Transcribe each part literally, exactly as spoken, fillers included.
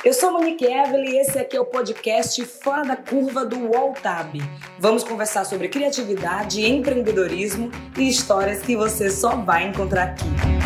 Eu sou a Monique Evelyn e esse aqui é o podcast Fora da Curva do UOLTAB. Vamos conversar sobre criatividade, empreendedorismo e histórias que você só vai encontrar aqui.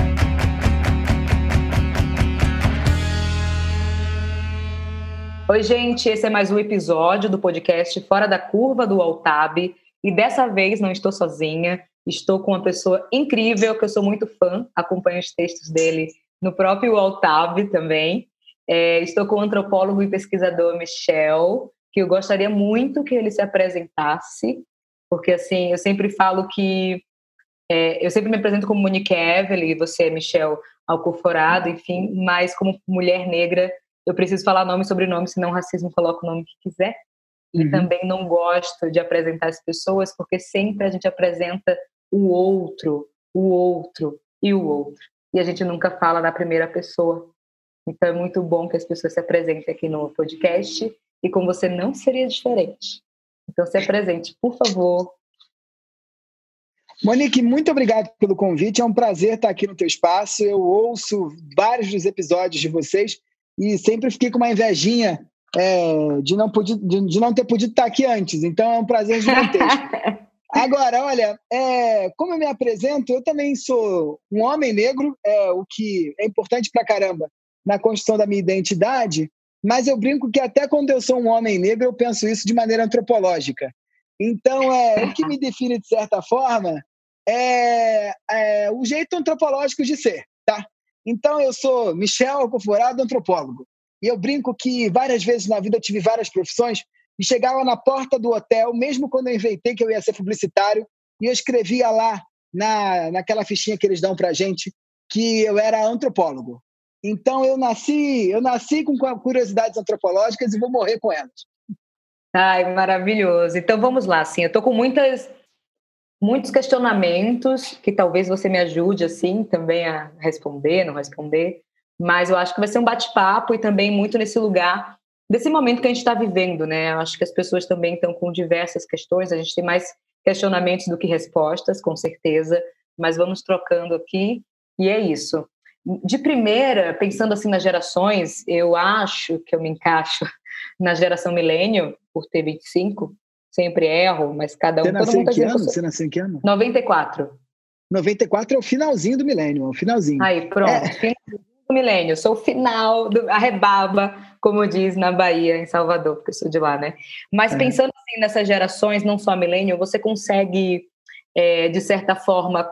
Oi, gente, esse é mais um episódio do podcast Fora da Curva do UOLTAB e dessa vez não estou sozinha, estou com uma pessoa incrível que eu sou muito fã, acompanho os textos dele no próprio UOLTAB também. É, estou com o antropólogo e pesquisador Michel, que eu gostaria muito que ele se apresentasse, porque assim, eu sempre falo que é, eu sempre me apresento como Monique Evelyn, você é Michel Alcoforado, enfim, mas como mulher negra eu preciso falar nome e sobrenome, senão o racismo coloca o nome que quiser. E uhum. também não gosto de apresentar as pessoas, porque sempre a gente apresenta o outro, o outro e o outro. E a gente nunca fala na primeira pessoa. Então é muito bom que as pessoas se apresentem aqui no podcast e com você não seria diferente. Então se apresente, por favor. Monique, muito obrigado pelo convite. É um prazer estar aqui no teu espaço. Eu ouço vários dos episódios de vocês e sempre fiquei com uma invejinha é, de, não poder, de, de não ter podido estar aqui antes. Então é um prazer gigantesco. Agora, olha, é, como eu me apresento, eu também sou um homem negro, é, o que é importante pra caramba na construção da minha identidade, mas eu brinco que até quando eu sou um homem negro, eu penso isso de maneira antropológica. Então, é, o que me define, de certa forma, é, é o jeito antropológico de ser, tá? Então, eu sou Michel Alcoforado, antropólogo. E eu brinco que várias vezes na vida eu tive várias profissões e chegava na porta do hotel, mesmo quando eu inventei que eu ia ser publicitário, e eu escrevia lá, na, naquela fichinha que eles dão pra gente, que eu era antropólogo. Então, eu nasci, eu nasci com curiosidades antropológicas e vou morrer com elas. Ai, maravilhoso. Então, vamos lá. Assim, eu estou com muitas, muitos questionamentos que talvez você me ajude assim, também a responder, não responder. Mas eu acho que vai ser um bate-papo e também muito nesse lugar, desse momento que a gente está vivendo, né? Eu acho que as pessoas também estão com diversas questões. A gente tem mais questionamentos do que respostas, com certeza. Mas vamos trocando aqui e é isso. De primeira, pensando assim nas gerações, eu acho que eu me encaixo na geração milênio, por ter vinte e cinco, sempre erro, mas cada um... Você nasceu em que ano? Sou... Você nasceu em que ano? noventa e quatro. noventa e quatro é o finalzinho do milênio, é o finalzinho. Aí, pronto, é. Finalzinho do milênio, sou o final, do... a rebaba, como diz na Bahia, em Salvador, porque eu sou de lá, né? Mas é. Pensando assim nessas gerações, não só milênio, você consegue, é, de certa forma,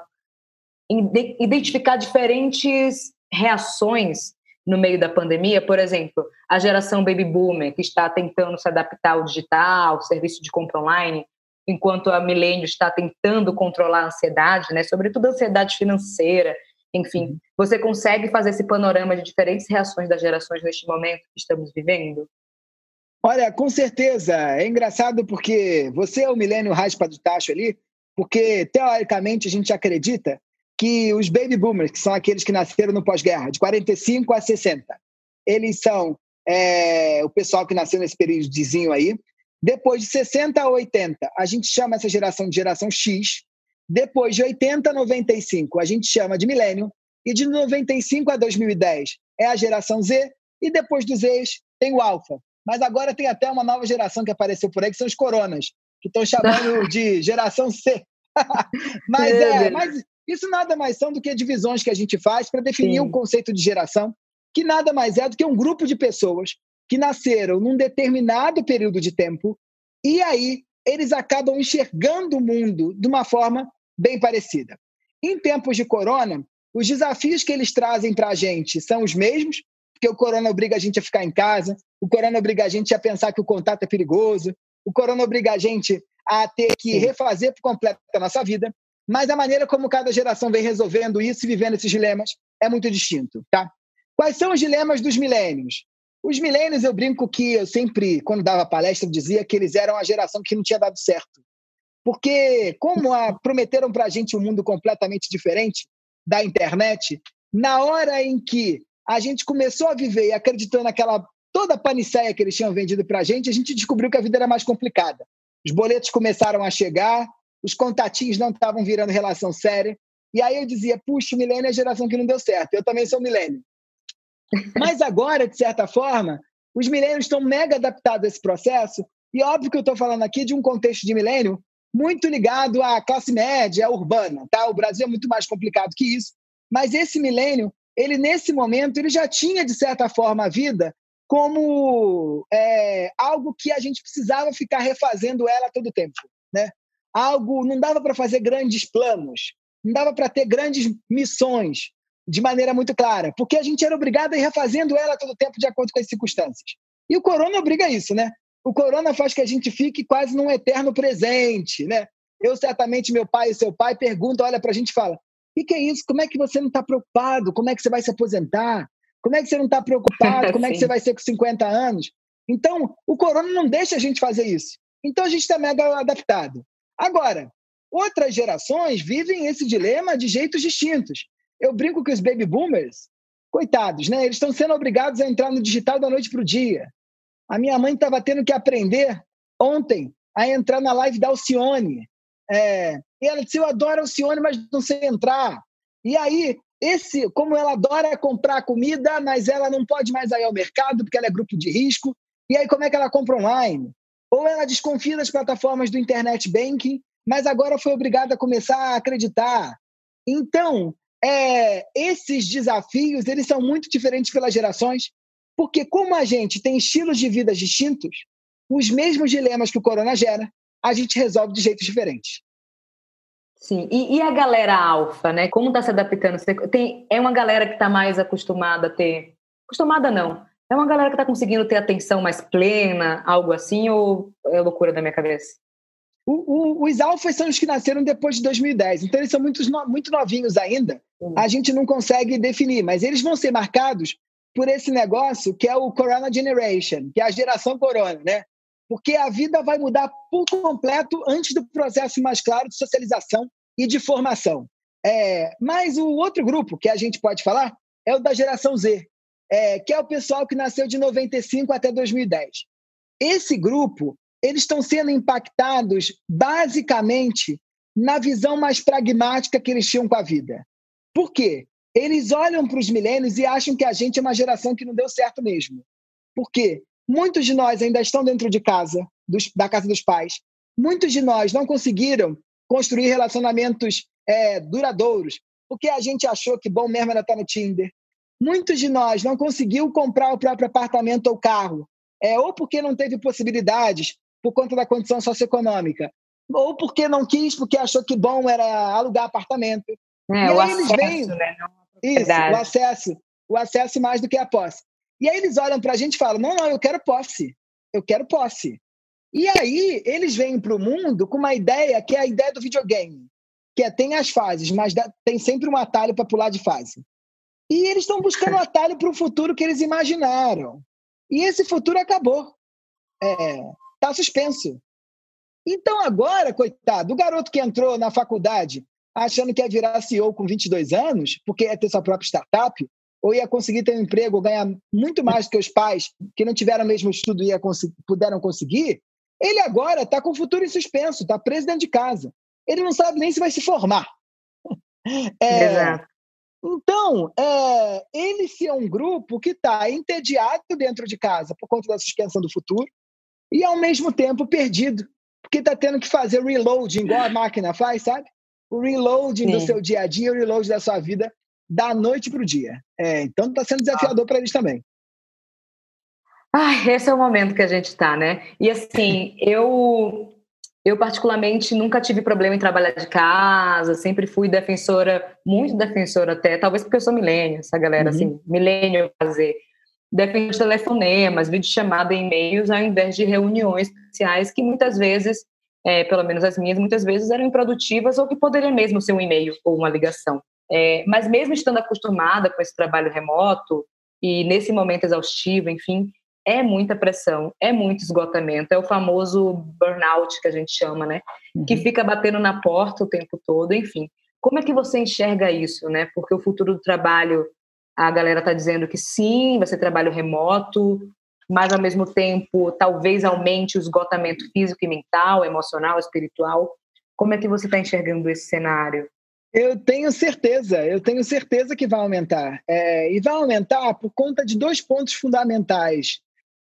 identificar diferentes reações no meio da pandemia. Por exemplo, a geração baby boomer, que está tentando se adaptar ao digital, ao serviço de compra online, enquanto a milênio está tentando controlar a ansiedade, né? Sobretudo a ansiedade financeira, enfim. Você consegue fazer esse panorama de diferentes reações das gerações neste momento que estamos vivendo? Olha, com certeza. É engraçado porque você é o milênio raspa do tacho ali, porque, teoricamente, a gente acredita que os baby boomers, que são aqueles que nasceram no pós-guerra, de quarenta e cinco a sessenta, eles são é, o pessoal que nasceu nesse períodozinho aí. Depois de sessenta a oitenta, a gente chama essa geração de geração X. Depois de oitenta a noventa e cinco, a gente chama de milênio. E de noventa e cinco a dois mil e dez é a geração Z. E depois dos Zs tem o alfa. Mas agora tem até uma nova geração que apareceu por aí, que são os coronas, que estão chamando de geração C. mas, é, mas isso nada mais são do que divisões que a gente faz para definir o um conceito de geração, que nada mais é do que um grupo de pessoas que nasceram num determinado período de tempo e aí eles acabam enxergando o mundo de uma forma bem parecida. Em tempos de corona, os desafios que eles trazem para a gente são os mesmos, porque o corona obriga a gente a ficar em casa, o corona obriga a gente a pensar que o contato é perigoso, o corona obriga a gente a ter que refazer por completo a nossa vida, mas a maneira como cada geração vem resolvendo isso e vivendo esses dilemas é muito distinto, tá? Quais são os dilemas dos milênios? Os milênios, eu brinco que eu sempre, quando dava palestra, dizia que eles eram a geração que não tinha dado certo. Porque, como a, prometeram para a gente um mundo completamente diferente da internet, na hora em que a gente começou a viver e acreditando naquela toda a paniceia que eles tinham vendido para a gente, a gente descobriu que a vida era mais complicada. Os boletos começaram a chegar, os contatinhos não estavam virando relação séria, e aí eu dizia, puxa, o milênio é a geração que não deu certo, eu também sou milênio. Mas agora, de certa forma, Os milênios estão mega adaptados a esse processo, e óbvio que eu estou falando aqui de um contexto de milênio muito ligado à classe média, urbana, tá? O Brasil é muito mais complicado que isso, mas esse milênio, ele nesse momento, ele já tinha, de certa forma, a vida como é, algo que a gente precisava ficar refazendo ela todo o tempo, né? Algo, não dava para fazer grandes planos, não dava para ter grandes missões de maneira muito clara, porque a gente era obrigado a ir refazendo ela todo o tempo de acordo com as circunstâncias. E o corona obriga isso, né? O corona faz que a gente fique quase num eterno presente, né? Eu, certamente, meu pai e seu pai perguntam, olha para a gente e fala, o que, que é isso? Como é que você não está preocupado? Como é que você vai se aposentar? Como é que você não está preocupado? Como é que você vai ser com cinquenta anos? Então, o corona não deixa a gente fazer isso. Então, a gente está mega adaptado. Agora, outras gerações vivem esse dilema de jeitos distintos. Eu brinco que os baby boomers, coitados, né? Eles estão sendo obrigados a entrar no digital da noite para o dia. A minha mãe estava tendo que aprender ontem a entrar na live da Alcione. É, e ela disse, eu adoro Alcione, mas não sei entrar. E aí, esse, como ela adora comprar comida, mas ela não pode mais ir ao mercado porque ela é grupo de risco. E aí, como é que ela compra online? Ou ela desconfia das plataformas do internet banking, mas agora foi obrigada a começar a acreditar. Então, é, esses desafios, eles são muito diferentes pelas gerações, porque como a gente tem estilos de vida distintos, os mesmos dilemas que o corona gera, a gente resolve de jeitos diferentes. Sim, e, e a galera alfa, né? Como está se adaptando? Você tem, é uma galera que está mais acostumada a ter... Acostumada não. É uma galera que está conseguindo ter atenção mais plena, algo assim, ou é loucura da minha cabeça? O, o, os alfas são os que nasceram depois de dois mil e dez, então eles são muito, muito novinhos ainda. Sim. A gente não consegue definir, mas eles vão ser marcados por esse negócio que é o Corona Generation, que é a geração Corona, né? Porque a vida vai mudar por completo antes do processo mais claro de socialização e de formação. É, mas o outro grupo que a gente pode falar é o da geração Z, é, que é o pessoal que nasceu de noventa e cinco até dois mil e dez. Esse grupo, eles estão sendo impactados basicamente na visão mais pragmática que eles tinham com a vida. Por quê? Eles olham para os milênios e acham que a gente é uma geração que não deu certo mesmo. Por quê? Muitos de nós ainda estão dentro de casa, dos, da casa dos pais. Muitos de nós não conseguiram construir relacionamentos é, duradouros, porque a gente achou que bom mesmo era estar no Tinder. Muitos de nós não conseguiu comprar o próprio apartamento ou carro, é, ou porque não teve possibilidades por conta da condição socioeconômica, ou porque não quis, porque achou que bom era alugar apartamento. É, e o aí acesso, eles vêm, né? Isso, o acesso, o acesso mais do que a posse. E aí eles olham para a gente e falam, não, não, eu quero posse, eu quero posse. E aí eles vêm para o mundo com uma ideia que é a ideia do videogame, que é, tem as fases, mas dá, tem sempre um atalho para pular de fase. E eles estão buscando um atalho para o futuro que eles imaginaram. E esse futuro acabou. Está é, suspenso. Então agora, coitado, o garoto que entrou na faculdade achando que ia virar C E O com vinte e dois anos, porque ia ter sua própria startup, ou ia conseguir ter um emprego, ou ganhar muito mais do que os pais que não tiveram o mesmo estudo e ia conseguir, puderam conseguir, ele agora está com o futuro em suspenso, está preso dentro de casa. Ele não sabe nem se vai se formar. É, Exato. Então, é, ele-se é um grupo que está entediado dentro de casa por conta da suspensão do futuro e, ao mesmo tempo, perdido, porque está tendo que fazer reloading, igual a máquina faz, sabe? O reloading Sim. do seu dia a dia, o reloading da sua vida, da noite para o dia. É, então, está sendo desafiador ah. para eles também. Ai, esse é o momento que a gente está, né? E assim, eu, eu particularmente nunca tive problema em trabalhar de casa, sempre fui defensora, muito defensora até, talvez porque eu sou milênio, essa galera uhum. assim, milênio fazer, defendo de telefonemas, videochamada e e-mails, ao invés de reuniões especiais que muitas vezes, é, pelo menos as minhas, muitas vezes eram improdutivas ou que poderia mesmo ser um e-mail ou uma ligação. É, mas mesmo estando acostumada com esse trabalho remoto e nesse momento exaustivo, enfim, é muita pressão, é muito esgotamento, é o famoso burnout que a gente chama, né? Uhum. Que fica batendo na porta o tempo todo, enfim. Como é que você enxerga isso, né? Porque o futuro do trabalho, a galera está dizendo que sim, vai ser trabalho remoto, mas ao mesmo tempo talvez aumente o esgotamento físico e mental, emocional, espiritual. Como é que você está enxergando esse cenário? Eu tenho certeza, eu tenho certeza que vai aumentar. É, e vai aumentar por conta de dois pontos fundamentais.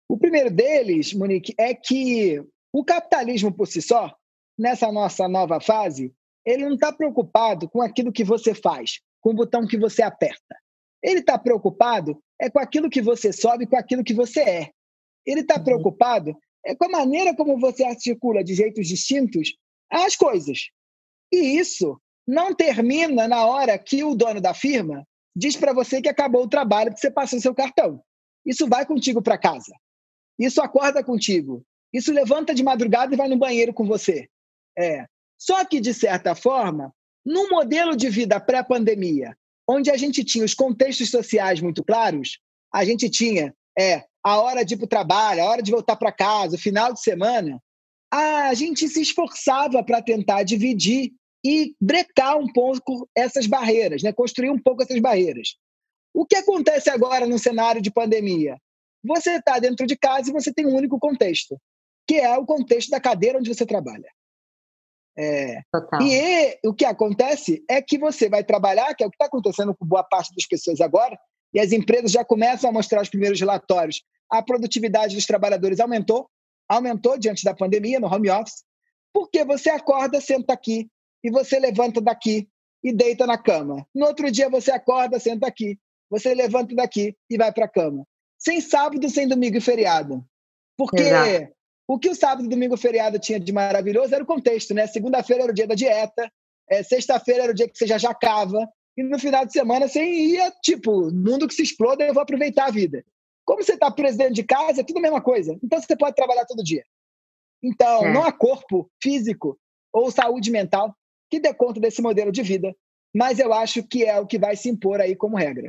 O primeiro deles, Monique, é que o capitalismo por si só, nessa nossa nova fase, ele não está preocupado com aquilo que você faz, com o botão que você aperta. Ele está preocupado é com aquilo que você sobe, com aquilo que você é. Ele está Uhum. preocupado é com a maneira como você articula de jeitos distintos as coisas. E isso não termina na hora que o dono da firma diz para você que acabou o trabalho, que você passou seu cartão. Isso vai contigo para casa. Isso acorda contigo. Isso levanta de madrugada e vai no banheiro com você. É. Só que, de certa forma, num modelo de vida pré-pandemia, onde a gente tinha os contextos sociais muito claros, a gente tinha é, a hora de ir para o trabalho, a hora de voltar para casa, o final de semana, a gente se esforçava para tentar dividir e brecar um pouco essas barreiras, né? Construir um pouco essas barreiras. O que acontece agora no cenário de pandemia? Você está dentro de casa e você tem um único contexto, que é o contexto da cadeira onde você trabalha. É, e, e o que acontece é que você vai trabalhar, que é o que está acontecendo com boa parte das pessoas agora, e as empresas já começam a mostrar os primeiros relatórios. A produtividade dos trabalhadores aumentou, aumentou diante da pandemia no home office, porque você acorda, senta aqui, e você levanta daqui e deita na cama. No outro dia você acorda, senta aqui, você levanta daqui e vai para a cama. Sem sábado, sem domingo e feriado. Porque Exato. O que o sábado, domingo e feriado tinha de maravilhoso era o contexto, né? Segunda-feira era o dia da dieta, é, sexta-feira era o dia que você já jacava, e no final de semana você ia, tipo, mundo que se exploda, eu vou aproveitar a vida. Como você está preso dentro de casa, é tudo a mesma coisa. Então você pode trabalhar todo dia. Então, é. não há corpo físico ou saúde mental que dê conta desse modelo de vida, mas eu acho que é o que vai se impor aí como regra.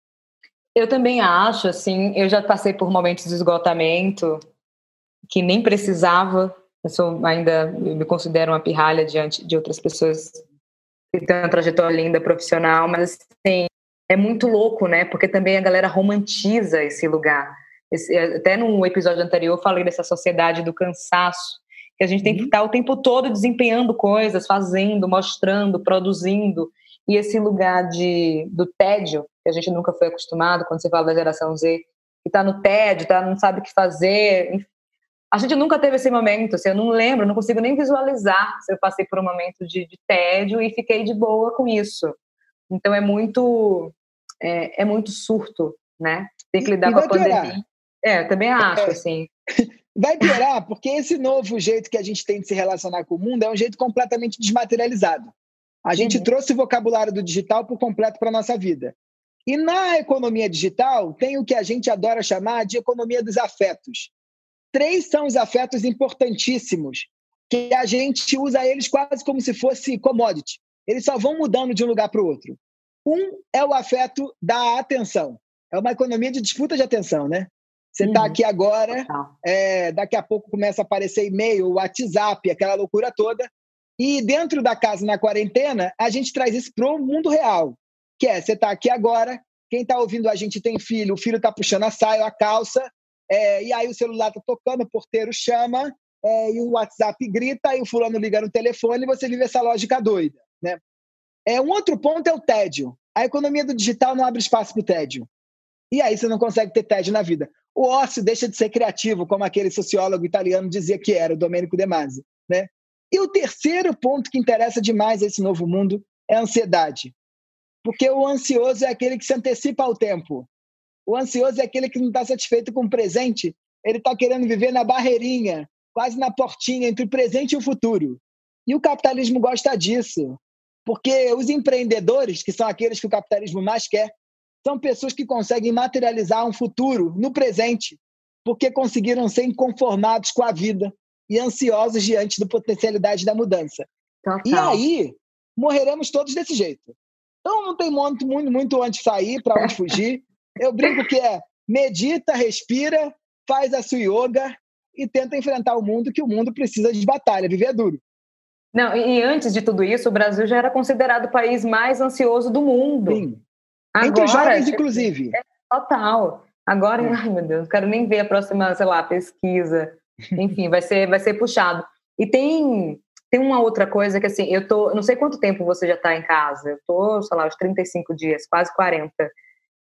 Eu também acho, assim, eu já passei por momentos de esgotamento que nem precisava, eu sou ainda, eu me considero uma pirralha diante de outras pessoas que têm uma trajetória linda profissional, mas assim, é muito louco, né, porque também a galera romantiza esse lugar. Esse, até no episódio anterior eu falei dessa sociedade do cansaço, que a gente tem que estar o tempo todo desempenhando coisas, fazendo, mostrando, produzindo, e esse lugar de, do tédio, que a gente nunca foi acostumado, quando você fala da geração Z, que está no tédio, tá, não sabe o que fazer. A gente nunca teve esse momento, assim, eu não lembro, não consigo nem visualizar se eu passei por um momento de, de tédio e fiquei de boa com isso. Então é muito, é, é muito surto, né? Tem que lidar e, com a pandemia. Piorar. É, eu também acho, é. assim. Vai piorar, porque esse novo jeito que a gente tem de se relacionar com o mundo é um jeito completamente desmaterializado. A gente uhum. trouxe o vocabulário do digital por completo para a nossa vida. E na economia digital tem o que a gente adora chamar de economia dos afetos. Três são os afetos importantíssimos, que a gente usa eles quase como se fosse commodity. Eles só vão mudando de um lugar para o outro. Um é o afeto da atenção. É uma economia de disputa de atenção, né? Você está uhum. aqui agora, é, daqui a pouco começa a aparecer e-mail, WhatsApp, aquela loucura toda. E dentro da casa, na quarentena, a gente traz isso para o mundo real, que é, você está aqui agora, quem está ouvindo a gente tem filho, o filho está puxando a saia, a calça, É, e aí o celular está tocando, o porteiro chama, é, e o WhatsApp grita, e o fulano liga no telefone, e você vive essa lógica doida, né? É, um outro ponto é o tédio. A economia do digital não abre espaço para o tédio. E aí você não consegue ter tédio na vida. O ócio deixa de ser criativo, como aquele sociólogo italiano dizia que era, o Domenico De Masi, né? E o terceiro ponto que interessa demais a esse novo mundo é a ansiedade. Porque o ansioso é aquele que se antecipa ao tempo. O ansioso é aquele que não está satisfeito com o presente, ele está querendo viver na barreirinha, quase na portinha entre o presente e o futuro. E o capitalismo gosta disso, porque os empreendedores, que são aqueles que o capitalismo mais quer, são pessoas que conseguem materializar um futuro no presente, porque conseguiram ser inconformados com a vida e ansiosos diante da potencialidade da mudança. Total. E aí, morreremos todos desse jeito. Então não tem muito, muito, muito onde sair, para onde fugir. Eu brinco que é medita, respira, faz a sua yoga e tenta enfrentar o mundo, que o mundo precisa de batalha, viver é duro. Não, e antes de tudo isso, o Brasil já era considerado o país mais ansioso do mundo. Sim. Agora, entre os jovens, tipo, inclusive. É total. Agora, é. ai meu Deus, não quero nem ver a próxima, sei lá, pesquisa. Enfim, vai ser, vai ser puxado. E tem, tem uma outra coisa que, assim, eu tô, não sei quanto tempo você já está em casa, eu tô, sei lá, uns trinta e cinco dias, quase quarenta.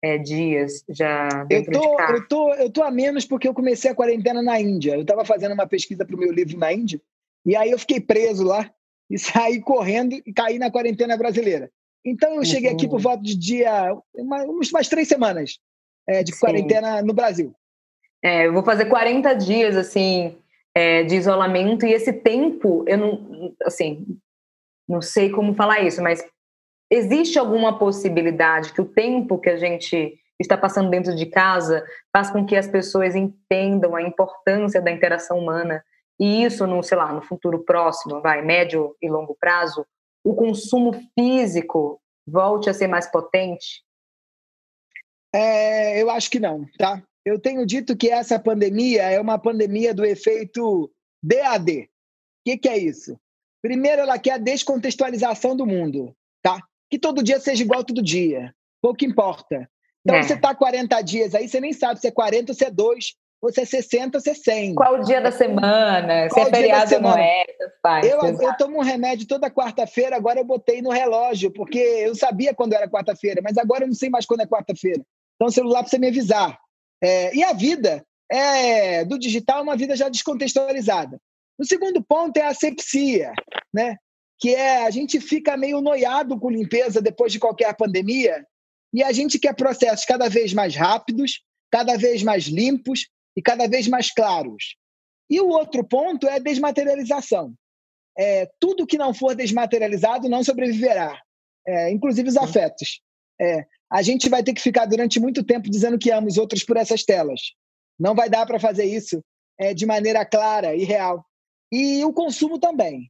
é, dias já Eu dentro tô, de casa? eu, tô, eu tô a menos porque eu comecei a quarentena na Índia. Eu estava fazendo uma pesquisa para o meu livro na Índia, e aí eu fiquei preso lá, e saí correndo e caí na quarentena brasileira. Então eu cheguei aqui por Entendi. volta de dia, uma, umas três semanas é, de Sim. quarentena no Brasil. É, eu vou fazer quarenta dias, assim, é, de isolamento, e esse tempo, eu não, assim, não sei como falar isso, mas existe alguma possibilidade que o tempo que a gente está passando dentro de casa faz com que as pessoas entendam a importância da interação humana, e isso, no, sei lá, no futuro próximo, vai, médio e longo prazo, o consumo físico volte a ser mais potente? É, eu acho que não, tá? Eu tenho dito que essa pandemia é uma pandemia do efeito D A D. O que, que é isso? Primeiro, ela quer a descontextualização do mundo, tá? Que todo dia seja igual todo dia. Pouco importa. Então, você É. está quarenta dias aí, você nem sabe se é quarenta ou se é dois, ou se é sessenta ou se é cem. Qual o dia da semana? Se Qual é o dia da feriado ou não semana? é? Tanto faz. Eu, eu Exato. tomo um remédio toda quarta-feira, agora eu botei no relógio, porque eu sabia quando era quarta-feira, mas agora eu não sei mais quando é quarta-feira. Então, o celular precisa me avisar. É, e a vida é, do digital é uma vida já descontextualizada. O segundo ponto é a asepsia, né? Que é a gente fica meio noiado com limpeza depois de qualquer pandemia, e a gente quer processos cada vez mais rápidos, cada vez mais limpos e cada vez mais claros. E o outro ponto é a desmaterialização. É, tudo que não for desmaterializado não sobreviverá, é, inclusive os afetos. É, a gente vai ter que ficar durante muito tempo dizendo que ama os outros por essas telas. Não vai dar para fazer isso é, de maneira clara e real. E o consumo também.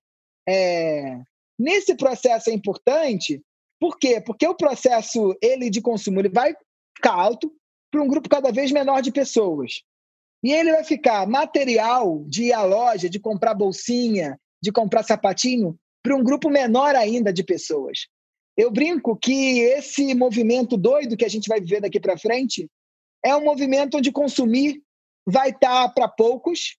É, nesse processo é importante, por quê? Porque o processo ele de consumo ele vai ficar alto para um grupo cada vez menor de pessoas. E ele vai ficar material de ir à loja, de comprar bolsinha, de comprar sapatinho, para um grupo menor ainda de pessoas. Eu brinco que esse movimento doido que a gente vai viver daqui para frente é um movimento onde consumir vai estar para poucos,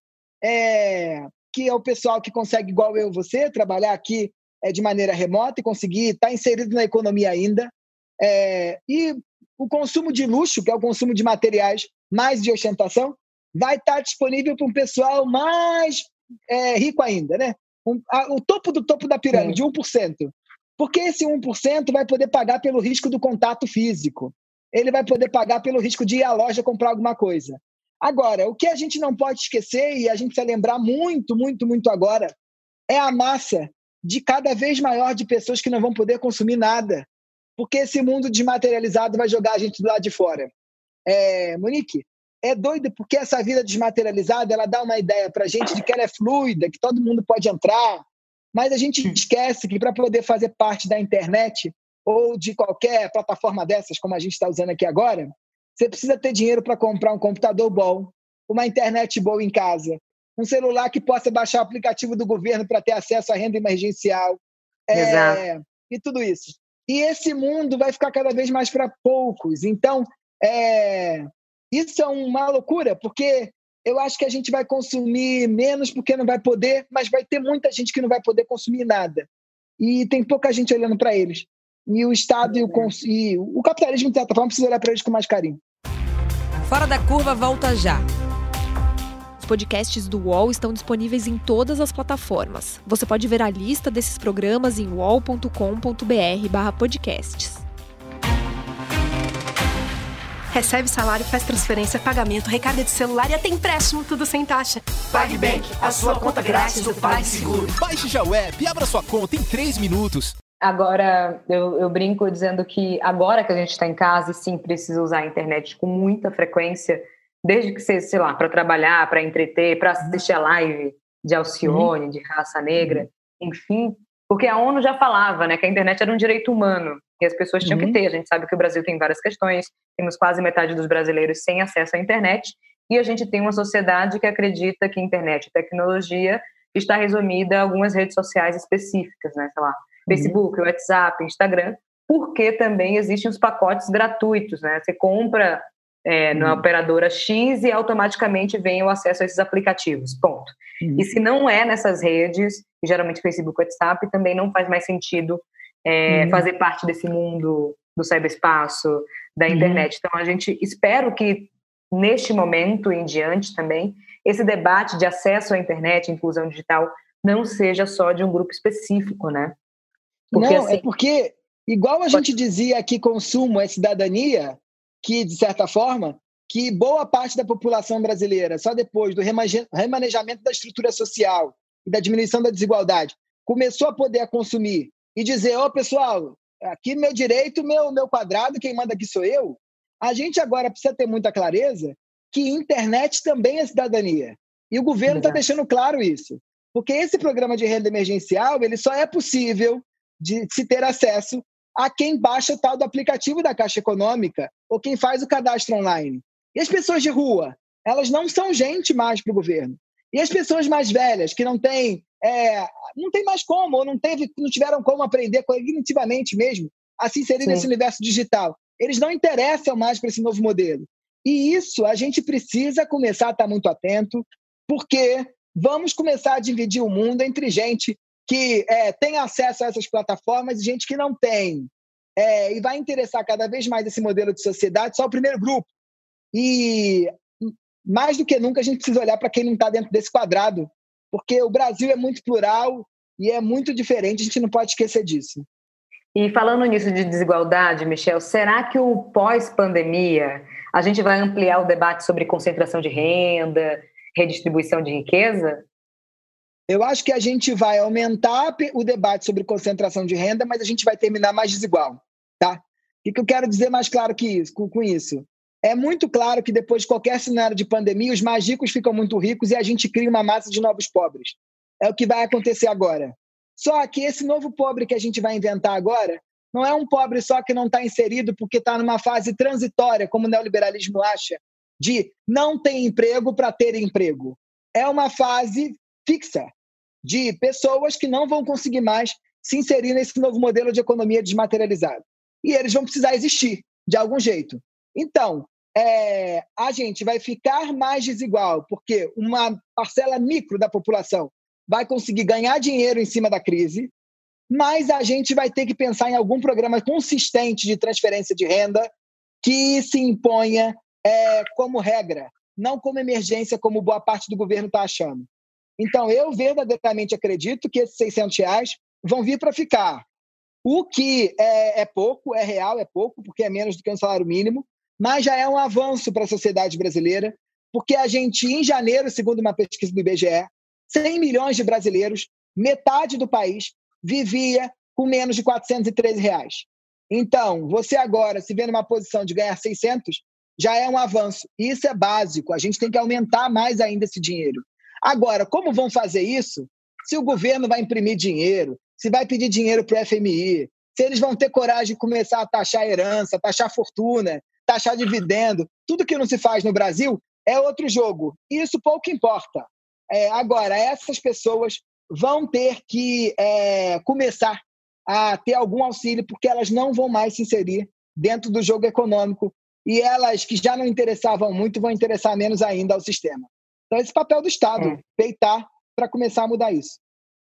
é, que é o pessoal que consegue, igual eu e você, trabalhar aqui é, de maneira remota e conseguir estar inserido na economia ainda. É, e o consumo de luxo, que é o consumo de materiais mais de ostentação, vai estar disponível para um pessoal mais é, rico ainda, né? Um, a, o topo do topo da pirâmide, Sim. um por cento. Porque esse um por cento vai poder pagar pelo risco do contato físico. Ele vai poder pagar pelo risco de ir à loja comprar alguma coisa. Agora, o que a gente não pode esquecer, e a gente precisa lembrar muito, muito, muito agora, é a massa de cada vez maior de pessoas que não vão poder consumir nada. Porque esse mundo desmaterializado vai jogar a gente do lado de fora. É, Monique, é doido porque essa vida desmaterializada ela dá uma ideia para a gente de que ela é fluida, que todo mundo pode entrar, mas a gente esquece que para poder fazer parte da internet ou de qualquer plataforma dessas, como a gente está usando aqui agora, você precisa ter dinheiro para comprar um computador bom, uma internet boa em casa, um celular que possa baixar o aplicativo do governo para ter acesso à renda emergencial, Exato. é, e tudo isso. E esse mundo vai ficar cada vez mais para poucos. Então, é, isso é uma loucura, porque eu acho que a gente vai consumir menos porque não vai poder, mas vai ter muita gente que não vai poder consumir nada. E tem pouca gente olhando para eles. E o Estado e o, cons... e o capitalismo, de certa forma, precisa olhar para eles com mais carinho. Fora da Curva volta já. Os podcasts do U O L estão disponíveis em todas as plataformas. Você pode ver a lista desses programas em uol ponto com ponto br barra podcasts. Recebe salário, faz transferência, pagamento, recarga de celular e até empréstimo, tudo sem taxa. PagBank, a sua conta grátis do PagSeguro. Baixe já o app e abra sua conta em três minutos. Agora, eu, eu brinco dizendo que agora que a gente está em casa, e sim, precisa usar a internet com muita frequência, desde que seja, sei lá, para trabalhar, para entreter, para assistir a live de Alcione, uhum. de Raça Negra, uhum. enfim, porque a ONU já falava, né, que a internet era um direito humano e as pessoas tinham uhum. que ter. A gente sabe que o Brasil tem várias questões, temos quase metade dos brasileiros sem acesso à internet e a gente tem uma sociedade que acredita que internet e tecnologia está resumida a algumas redes sociais específicas, né, sei lá, uhum. Facebook, WhatsApp, Instagram, porque também existem os pacotes gratuitos, né, você compra é, uhum. na operadora X e automaticamente vem o acesso a esses aplicativos, ponto. Uhum. E se não é nessas redes, geralmente Facebook, WhatsApp, também não faz mais sentido é, uhum. fazer parte desse mundo do cyberespaço, da internet. Uhum. Então, a gente espera que, neste momento em diante também, esse debate de acesso à internet, inclusão digital, não seja só de um grupo específico, né? Porque, não, assim, é porque, igual a gente dizia que consumo é cidadania, que, de certa forma, que boa parte da população brasileira, só depois do remanejamento da estrutura social e da diminuição da desigualdade, começou a poder consumir e dizer, ô, oh, pessoal, aqui meu direito, meu, meu quadrado, quem manda aqui sou eu. A gente agora precisa ter muita clareza que internet também é cidadania. E o governo está deixando claro isso. Porque esse programa de renda emergencial, ele só é possível de se ter acesso a quem baixa o tal do aplicativo da Caixa Econômica ou quem faz o cadastro online. E as pessoas de rua, elas não são gente mais para o governo. E as pessoas mais velhas, que não têm, é, não tem mais como, ou não, teve, não tiveram como aprender cognitivamente mesmo a se inserir Sim. nesse universo digital, eles não interessam mais para esse novo modelo. E isso a gente precisa começar a estar muito atento, porque vamos começar a dividir o mundo entre gente que é, tem acesso a essas plataformas e gente que não tem. É, e vai interessar cada vez mais esse modelo de sociedade, só o primeiro grupo. E mais do que nunca a gente precisa olhar para quem não está dentro desse quadrado, porque o Brasil é muito plural e é muito diferente, a gente não pode esquecer disso. E falando nisso de desigualdade, Michel, será que o pós-pandemia a gente vai ampliar o debate sobre concentração de renda, redistribuição de riqueza? Eu acho que a gente vai aumentar o debate sobre concentração de renda, mas a gente vai terminar mais desigual, tá? O que eu quero dizer mais claro que isso, com isso? É muito claro que depois de qualquer cenário de pandemia, os mais ricos ficam muito ricos e a gente cria uma massa de novos pobres. É o que vai acontecer agora. Só que esse novo pobre que a gente vai inventar agora não é um pobre só que não está inserido porque está numa fase transitória, como o neoliberalismo acha, de não ter emprego para ter emprego. É uma fase fixa de pessoas que não vão conseguir mais se inserir nesse novo modelo de economia desmaterializada. E eles vão precisar existir, de algum jeito. Então, é, a gente vai ficar mais desigual, porque uma parcela micro da população vai conseguir ganhar dinheiro em cima da crise, mas a gente vai ter que pensar em algum programa consistente de transferência de renda que se imponha é, como regra, não como emergência, como boa parte do governo está achando. Então, eu verdadeiramente acredito que esses seiscentos reais vão vir para ficar. O que é, é pouco, é real, é pouco, porque é menos do que um salário mínimo, mas já é um avanço para a sociedade brasileira, porque a gente, em janeiro, segundo uma pesquisa do I B G E, cem milhões de brasileiros, metade do país, vivia com menos de quatrocentos e treze reais. Então, você agora, se vê numa posição de ganhar seiscentos, já é um avanço. Isso é básico, a gente tem que aumentar mais ainda esse dinheiro. Agora, como vão fazer isso? Se o governo vai imprimir dinheiro, se vai pedir dinheiro para o F M I, se eles vão ter coragem de começar a taxar herança, taxar fortuna, taxar dividendo, tudo que não se faz no Brasil é outro jogo. Isso pouco importa. É, agora, essas pessoas vão ter que é, começar a ter algum auxílio, porque elas não vão mais se inserir dentro do jogo econômico e elas que já não interessavam muito vão interessar menos ainda ao sistema. Então, esse papel do Estado, é. peitar para começar a mudar isso.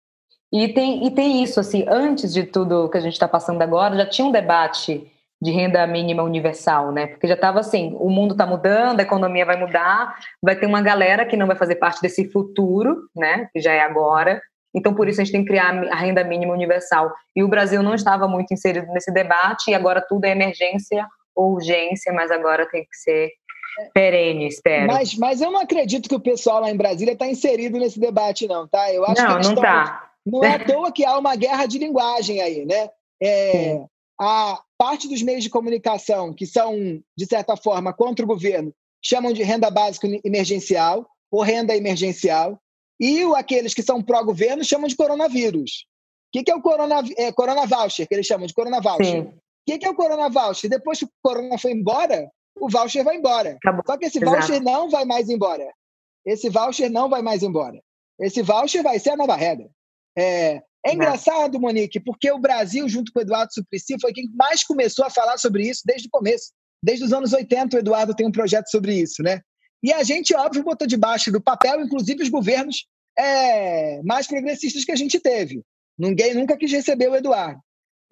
E tem, e tem isso, assim, antes de tudo que a gente está passando agora, já tinha um debate de renda mínima universal, né? Porque já estava assim, o mundo está mudando, a economia vai mudar, vai ter uma galera que não vai fazer parte desse futuro, né? Que já é agora. Então, por isso, a gente tem que criar a renda mínima universal. E o Brasil não estava muito inserido nesse debate, e agora tudo é emergência ou urgência, mas agora tem que ser perene, espero. Mas, mas eu não acredito que o pessoal lá em Brasília está inserido nesse debate, não, tá? Eu acho não, que eles não tão, tá. Não é à toa que há uma guerra de linguagem aí, né? É, a parte dos meios de comunicação que são, de certa forma, contra o governo, chamam de renda básica emergencial ou renda emergencial, e aqueles que são pró-governo chamam de coronavírus. O que, que é o corona, é, corona voucher, que eles chamam de corona voucher? O que, que é o corona voucher? Depois que o corona foi embora, o voucher vai embora. Acabou. Só que esse Exato. voucher não vai mais embora. Esse voucher não vai mais embora. Esse voucher vai ser a nova regra. É, é engraçado, Monique, porque o Brasil, junto com o Eduardo Suplicy, foi quem mais começou a falar sobre isso desde o começo. Desde os anos oitenta, o Eduardo tem um projeto sobre isso, né? E a gente, óbvio, botou debaixo do papel, inclusive, os governos é, mais progressistas que a gente teve. Ninguém nunca quis receber o Eduardo.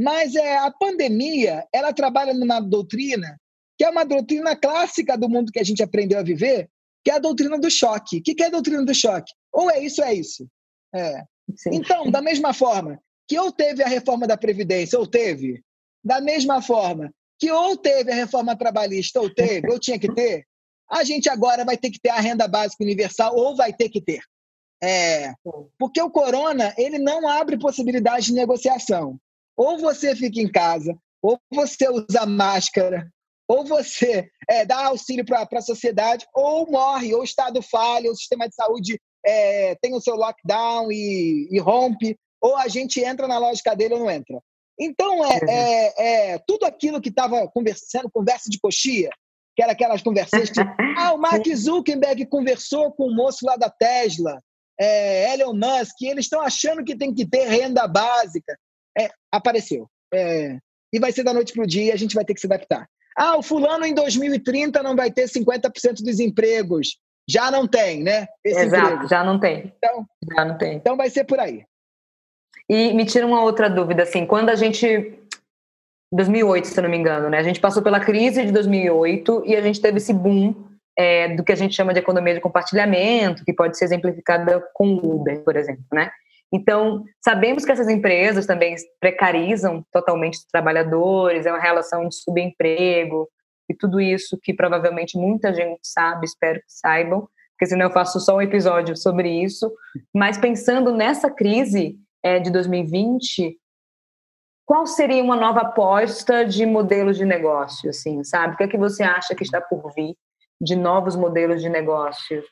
Mas é, a pandemia, ela trabalha numa doutrina que é uma doutrina clássica do mundo que a gente aprendeu a viver, que é a doutrina do choque. O que é a doutrina do choque? Ou é isso ou é isso. É. Então, da mesma forma que ou teve a reforma da Previdência, ou teve, da mesma forma que ou teve a reforma trabalhista, ou teve, ou tinha que ter, a gente agora vai ter que ter a renda básica universal, ou vai ter que ter. É, porque o corona, ele não abre possibilidade de negociação. Ou você fica em casa, ou você usa máscara, ou você é, dá auxílio para a sociedade, ou morre, ou o Estado falha, ou o sistema de saúde é, tem o seu lockdown e, e rompe, ou a gente entra na lógica dele ou não entra. Então, é, é, é tudo aquilo que estava conversando, conversa de coxia, que era aquelas conversas que ah, o Mark Zuckerberg conversou com o moço lá da Tesla, é, Elon Musk, e eles estão achando que tem que ter renda básica. É, apareceu. É, e vai ser da noite para o dia, a gente vai ter que se adaptar. Ah, o fulano em dois mil e trinta não vai ter cinquenta por cento dos empregos. Já não tem, né? Esse Exato, emprego. já não tem. Então, já não tem. Então vai ser por aí. E me tira uma outra dúvida, assim, quando a gente... dois mil e oito, se eu não me engano, né? A gente passou pela crise de dois mil e oito e a gente teve esse boom é, do que a gente chama de economia de compartilhamento, que pode ser exemplificada com o Uber, por exemplo, né? Então, sabemos que essas empresas também precarizam totalmente os trabalhadores, é uma relação de subemprego e tudo isso que provavelmente muita gente sabe, espero que saibam, porque senão eu faço só um episódio sobre isso. Mas pensando nessa crise é, de dois mil e vinte, qual seria uma nova aposta de modelos de negócio, assim, sabe? O que é que você acha que está por vir de novos modelos de negócio?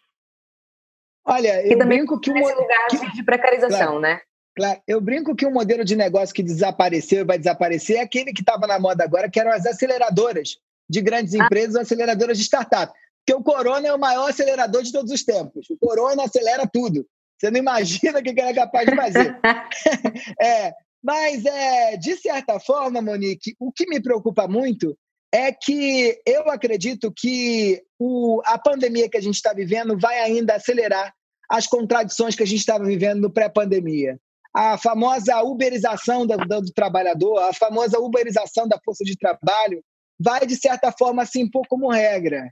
Olha, eu brinco que o modelo que... de precarização, claro, né? Claro, eu brinco que o modelo de negócio que desapareceu e vai desaparecer é aquele que estava na moda agora, que eram as aceleradoras de grandes empresas, ah. aceleradoras de startup. Porque o Corona é o maior acelerador de todos os tempos. O Corona acelera tudo. Você não imagina o que ele é capaz de fazer. é, mas, é, de certa forma, Monique, o que me preocupa muito é que eu acredito que o, a pandemia que a gente está vivendo vai ainda acelerar as contradições que a gente estava vivendo no pré-pandemia. A famosa uberização do, do trabalhador, a famosa uberização da força de trabalho vai, de certa forma, se impor como regra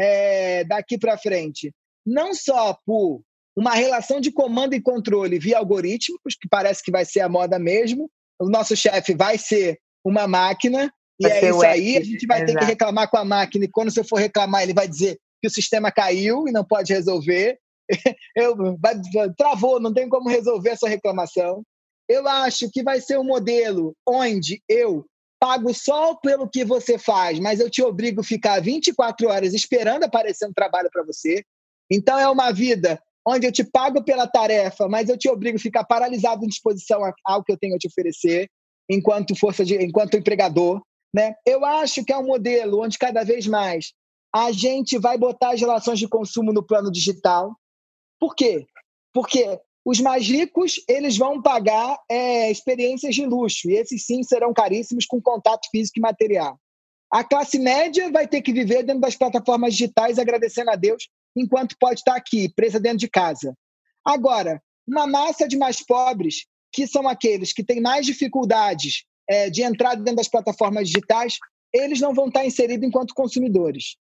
é, daqui para frente. Não só por uma relação de comando e controle via algorítmicos, que parece que vai ser a moda mesmo, o nosso chefe vai ser uma máquina, e é isso aí, a gente vai ter que reclamar com a máquina, e quando você for reclamar, ele vai dizer que o sistema caiu e não pode resolver. Eu, vai, travou, não tem como resolver essa reclamação. Eu acho que vai ser um modelo onde eu pago só pelo que você faz, mas eu te obrigo a ficar vinte e quatro horas esperando aparecer um trabalho para você. Então é uma vida onde eu te pago pela tarefa, mas eu te obrigo a ficar paralisado em disposição ao que eu tenho a te oferecer enquanto força de, enquanto empregador, né? Eu acho que é um modelo onde cada vez mais a gente vai botar as relações de consumo no plano digital. Por quê? Porque os mais ricos, eles vão pagar é, experiências de luxo, e esses sim serão caríssimos com contato físico e material. A classe média vai ter que viver dentro das plataformas digitais, agradecendo a Deus, enquanto pode estar aqui, presa dentro de casa. Agora, uma massa de mais pobres, que são aqueles que têm mais dificuldades é, de entrar dentro das plataformas digitais, eles não vão estar inseridos enquanto consumidores.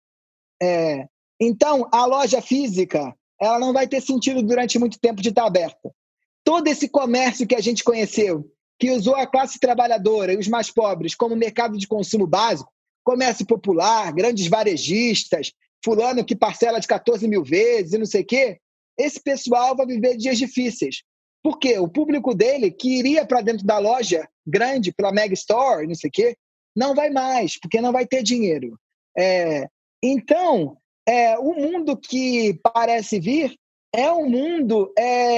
É, então, a loja física, ela não vai ter sentido durante muito tempo de estar aberta. Todo esse comércio que a gente conheceu, que usou a classe trabalhadora e os mais pobres como mercado de consumo básico, comércio popular, grandes varejistas, fulano que parcela de quatorze mil vezes e não sei o quê, esse pessoal vai viver dias difíceis. Por quê? O público dele, que iria para dentro da loja grande, pela Mega Store, não sei o quê, não vai mais, porque não vai ter dinheiro. É, então, é, o mundo que parece vir é um mundo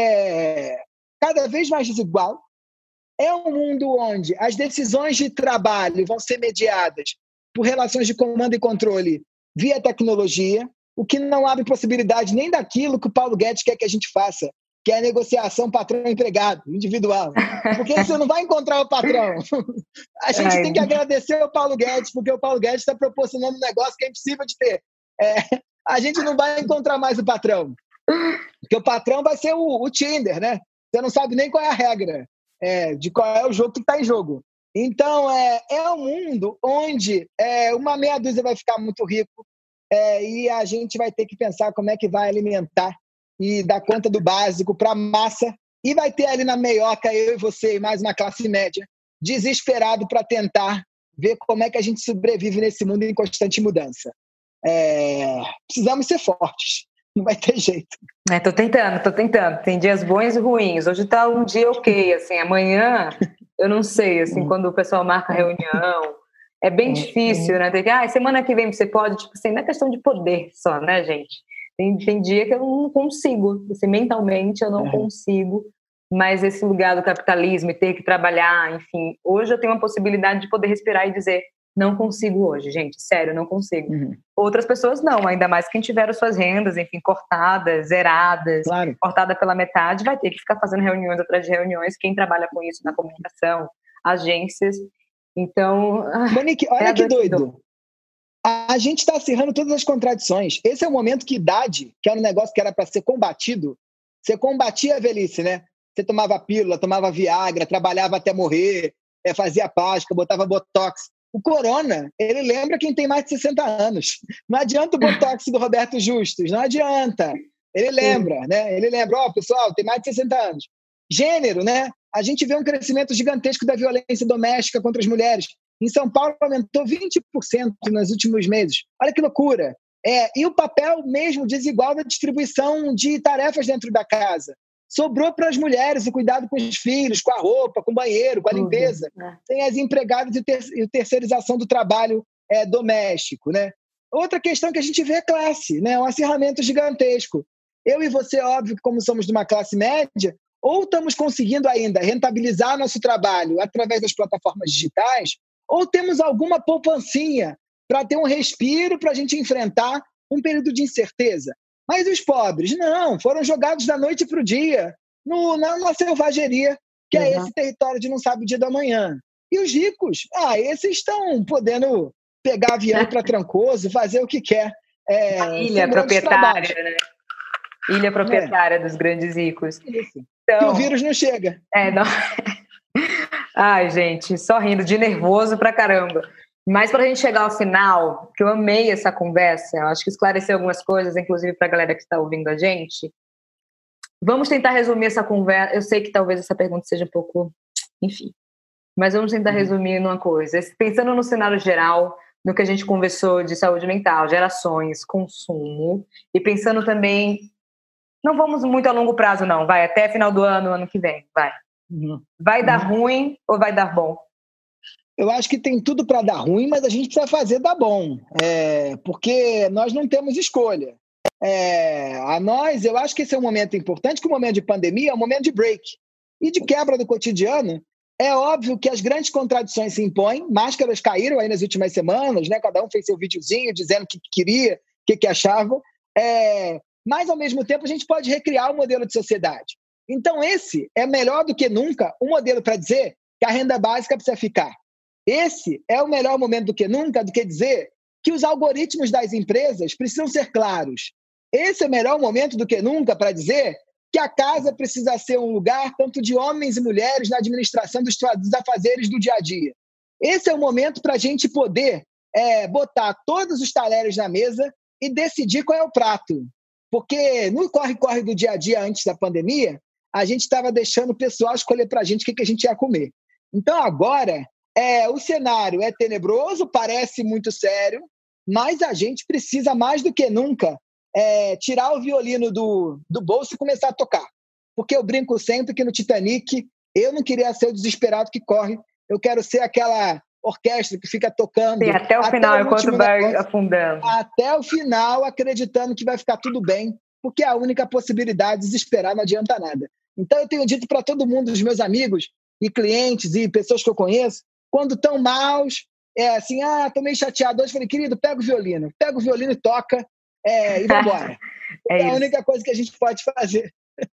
é, cada vez mais desigual, é um mundo onde as decisões de trabalho vão ser mediadas por relações de comando e controle via tecnologia, o que não abre possibilidade nem daquilo que o Paulo Guedes quer que a gente faça, que é a negociação patrão-empregado, individual. Porque você não vai encontrar o patrão. A gente Ai. tem que agradecer ao Paulo Guedes, porque o Paulo Guedes está proporcionando um negócio que é impossível de ter. É, a gente não vai encontrar mais o patrão. Porque o patrão vai ser o, o Tinder, né? Você não sabe nem qual é a regra, é, de qual é o jogo que está em jogo. Então, é, é um mundo onde é, uma meia dúzia vai ficar muito rico é, e a gente vai ter que pensar como é que vai alimentar e dar conta do básico para a massa. E vai ter ali na meioca, eu e você, e mais uma classe média, desesperado para tentar ver como é que a gente sobrevive nesse mundo em constante mudança. É, precisamos ser fortes, não vai ter jeito. É, tô tentando, tô tentando. Tem dias bons e ruins. Hoje tá um dia ok, assim, amanhã eu não sei, assim, quando o pessoal marca reunião, é bem difícil, né? Tem que, ah, semana que vem você pode, tipo assim, não é questão de poder só, né, gente? Tem, tem dia que eu não consigo, assim, mentalmente eu não uhum. consigo, mas esse lugar do capitalismo e ter que trabalhar, enfim, hoje eu tenho uma possibilidade de poder respirar e dizer, não consigo hoje, gente, sério, não consigo. Uhum. Outras pessoas não, ainda mais quem tiveram suas rendas, enfim, cortadas, zeradas, claro. cortada pela metade, vai ter que ficar fazendo reuniões atrás de reuniões, quem trabalha com isso na comunicação, agências, então... Monique, olha é que doido. A gente está acirrando todas as contradições. Esse é o momento que idade, que era um negócio que era para ser combatido, você combatia a velhice, né? Você tomava pílula, tomava Viagra, trabalhava até morrer, é, fazia plástica, botava botox. O corona, ele lembra quem tem mais de sessenta anos. Não adianta o botox do Roberto Justus, não adianta. Ele lembra, né? Ele lembra, ó, oh, pessoal, tem mais de sessenta anos. Gênero, né? A gente vê um crescimento gigantesco da violência doméstica contra as mulheres. Em São Paulo, aumentou vinte por cento nos últimos meses. Olha que loucura. É, e o papel mesmo desigual da distribuição de tarefas dentro da casa. Sobrou para as mulheres o cuidado com os filhos, com a roupa, com o banheiro, com a limpeza. Uhum. Tem as empregadas e, ter, e terceirização do trabalho é, doméstico, né? Outra questão que a gente vê é classe, né? Um acirramento gigantesco. Eu e você, óbvio que como somos de uma classe média, ou estamos conseguindo ainda rentabilizar nosso trabalho através das plataformas digitais, ou temos alguma poupancinha para ter um respiro para a gente enfrentar um período de incerteza. Mas os pobres, não, foram jogados da noite para o dia, no, na, na selvageria, que uhum. é esse território de não sabe o dia da manhã. E os ricos, ah, esses estão podendo pegar avião para Trancoso, fazer o que quer. É, a ilha proprietária, né? Ilha proprietária é. dos grandes ricos. Isso. Então, e o vírus não chega. É, não... Ai, gente, só rindo, de nervoso pra caramba. Mas para a gente chegar ao final, que eu amei essa conversa, eu acho que esclareceu algumas coisas, inclusive para a galera que está ouvindo a gente. Vamos tentar resumir essa conversa. Eu sei que talvez essa pergunta seja um pouco... Enfim. Mas vamos tentar resumir numa coisa. Pensando no cenário geral, no que a gente conversou de saúde mental, gerações, consumo, e pensando também... Não vamos muito a longo prazo, não. Vai até final do ano, ano que vem. Vai. Uhum. Vai dar uhum. ruim ou vai dar bom? Eu acho que tem tudo para dar ruim, mas a gente precisa fazer dar bom, é, porque nós não temos escolha. É, a nós, eu acho que esse é um momento importante, que o momento de pandemia é um momento de break e de quebra do cotidiano. É óbvio que as grandes contradições se impõem, máscaras caíram aí nas últimas semanas, né? Cada um fez seu videozinho dizendo o que queria, o que, que achava, é, mas ao mesmo tempo a gente pode recriar o modelo de sociedade. Então esse é melhor do que nunca um modelo para dizer que a renda básica precisa ficar. Esse é o melhor momento do que nunca, do que dizer que os algoritmos das empresas precisam ser claros. Esse é o melhor momento do que nunca para dizer que a casa precisa ser um lugar tanto de homens e mulheres na administração dos, dos afazeres do dia a dia. Esse é o momento para a gente poder é, botar todos os talheres na mesa e decidir qual é o prato. Porque no corre-corre do dia a dia antes da pandemia, a gente estava deixando o pessoal escolher para a gente o que, que a gente ia comer. Então agora... É, o cenário é tenebroso, parece muito sério, mas a gente precisa mais do que nunca é, tirar o violino do, do bolso e começar a tocar. Porque eu brinco sempre que no Titanic eu não queria ser o desesperado que corre, eu quero ser aquela orquestra que fica tocando. Sim, até o até final, o enquanto vai negócio, afundando. Até o final, acreditando que vai ficar tudo bem, porque é a única possibilidade, desesperar não adianta nada. Então eu tenho dito para todo mundo, os meus amigos e clientes e pessoas que eu conheço, quando estão maus, é assim, ah, tô meio chateado hoje, falei, querido, pega o violino, pega o violino e toca, é, e vambora. é, é a única coisa que a gente pode fazer.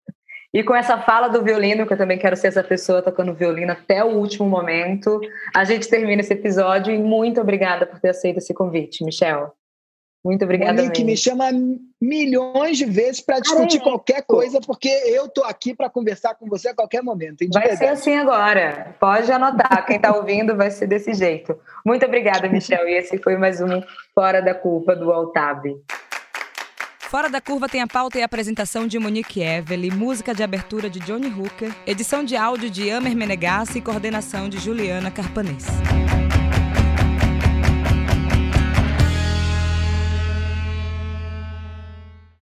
E com essa fala do violino, que eu também quero ser essa pessoa tocando violino até o último momento, a gente termina esse episódio e muito obrigada por ter aceito esse convite, Michel. Muito obrigada, Monique, me chama milhões de vezes para discutir qualquer coisa, porque eu tô aqui para conversar com você a qualquer momento. Vai ser assim agora. Pode anotar. Quem está ouvindo vai ser desse jeito. Muito obrigada, Michel. E esse foi mais um Fora da Curva do Altab. Fora da Curva tem a pauta e a apresentação de Monique Evely, música de abertura de Johnny Hooker, edição de áudio de Amer Menegassi e coordenação de Juliana Carpanês.